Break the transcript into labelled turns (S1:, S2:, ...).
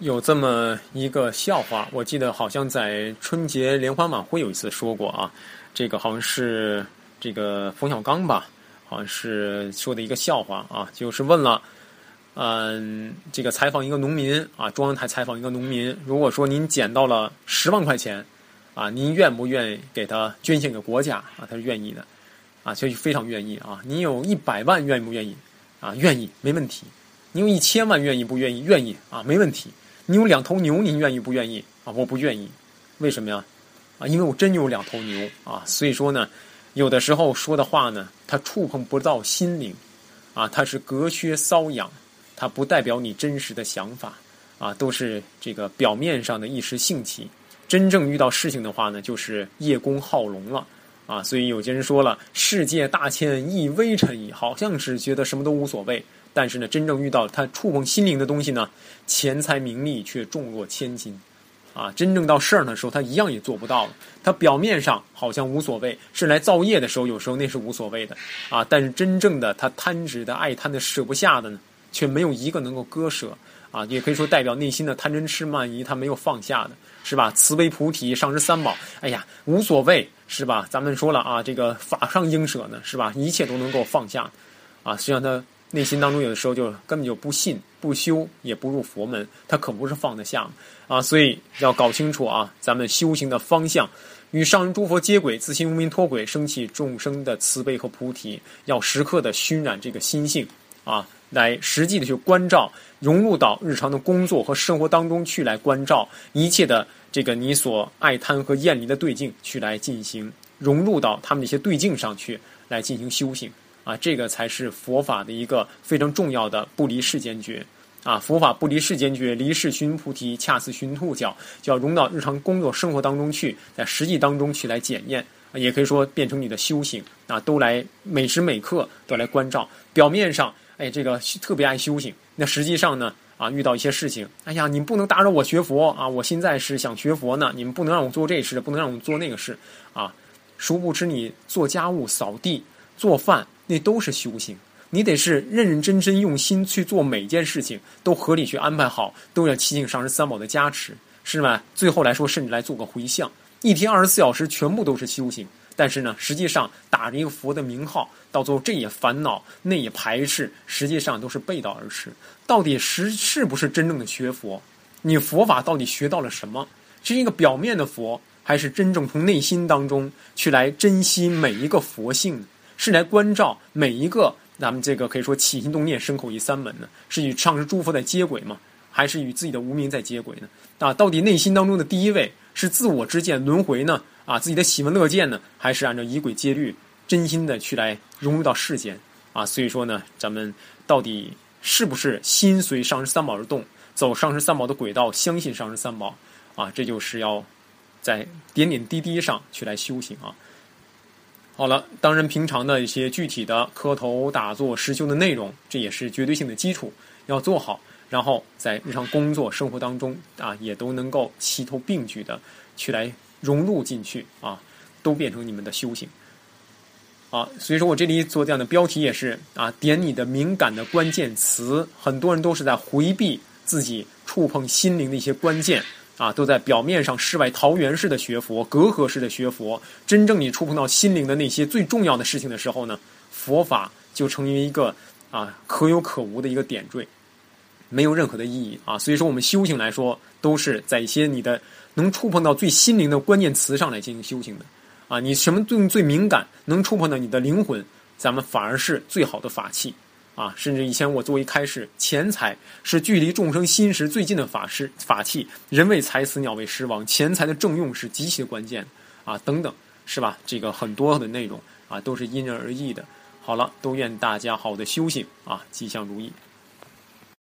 S1: 有这么一个笑话，我记得好像在春节联欢晚会有一次说过啊，这个好像是这个冯小刚吧，好像是说的一个笑话啊，就是问了，这个采访一个农民啊，中央台采访一个农民，如果说您捡到了10万块钱啊，您愿不愿意给他捐献给国家啊？他是愿意的啊，就非常愿意啊。您有100万愿不愿意啊？愿意，没问题。您有1000万愿意不愿意？愿意啊，没问题。你有2头牛，您愿意不愿意啊？我不愿意，为什么呀？啊，因为我真有2头牛啊，所以说呢，有的时候说的话呢，它触碰不到心灵，啊，它是隔靴搔痒，它不代表你真实的想法，啊，都是这个表面上的一时兴起，真正遇到事情的话呢，就是叶公好龙了，啊，所以有些人说了，世界大千亦微尘矣，好像是觉得什么都无所谓。但是呢，真正遇到它触碰心灵的东西呢，钱财名利却重若千金，啊，真正到事儿的时候，他一样也做不到了。他表面上好像无所谓，是来造业的时候，有时候那是无所谓的，啊，但是真正的他贪执的、爱贪的、舍不下的呢，却没有一个能够割舍，啊，也可以说代表内心的贪嗔痴慢疑，他没有放下的，是吧？慈悲菩提、上师三宝，哎呀，无所谓，是吧？咱们说了啊，这个法上应舍呢，是吧？一切都能够放下，啊，实际上他内心当中有的时候就根本就不信不修，也不入佛门，他可不是放得下啊！所以要搞清楚啊，咱们修行的方向与上人诸佛接轨，自心无明脱轨，升起众生的慈悲和菩提，要时刻的熏染这个心性啊，来实际的去关照，融入到日常的工作和生活当中去，来关照一切的这个你所爱贪和厌离的对境，去来进行融入到他们这些对境上去，来进行修行。啊，这个才是佛法的一个非常重要的不离世间觉啊！佛法不离世间觉，离世寻菩提，恰似寻兔角，就要融到日常工作生活当中去，在实际当中去来检验，也可以说变成你的修行啊，都来每时每刻都来关照。表面上，哎，这个特别爱修行，那实际上呢，啊，遇到一些事情，哎呀，你们不能打扰我学佛啊！我现在是想学佛呢，你们不能让我做这事，不能让我做那个事啊！殊不知你做家务、扫地、做饭。那都是修行，你得是认认真真用心去做每件事情，都合理去安排好，都要祈请上师三宝的加持，是吧？最后来说，甚至来做个回向，一天24小时全部都是修行。但是呢，实际上打着一个佛的名号，到最后这也烦恼，那也排斥，实际上都是背道而驰。到底是不是真正的学佛？你佛法到底学到了什么？是一个表面的佛，还是真正从内心当中去来珍惜每一个佛性呢？是来关照每一个咱们这个可以说起心动念身口意三门呢？是与上师诸佛在接轨吗？还是与自己的无明在接轨呢？啊，到底内心当中的第一位是自我之见轮回呢？啊，自己的喜闻乐见呢？还是按照仪轨戒律真心的去来融入到世间？啊，所以说呢，咱们到底是不是心随上师三宝而动，走上师三宝的轨道，相信上师三宝啊？这就是要在点点滴滴上去来修行啊。好了，当然平常的一些具体的磕头打坐实修的内容，这也是绝对性的基础，要做好，然后在日常工作生活当中啊，也都能够齐头并举的去来融入进去啊，都变成你们的修行啊。所以说我这里做这样的标题也是啊，点你的敏感的关键词，很多人都是在回避自己触碰心灵的一些关键。啊，都在表面上世外桃源式的学佛，隔阂式的学佛。真正你触碰到心灵的那些最重要的事情的时候呢，佛法就成为一个啊可有可无的一个点缀，没有任何的意义啊。所以说，我们修行来说，都是在一些你的能触碰到最心灵的关键词上来进行修行的啊。你什么最敏感，能触碰到你的灵魂，咱们反而是最好的法器。啊，甚至以前我作为开示，钱财是距离众生心识最近的法器，人为财死，鸟为食亡，钱财的正用是极其关键啊，等等，是吧？这个很多的内容啊，都是因人而异的。好了，都愿大家好的修行啊，吉祥如意。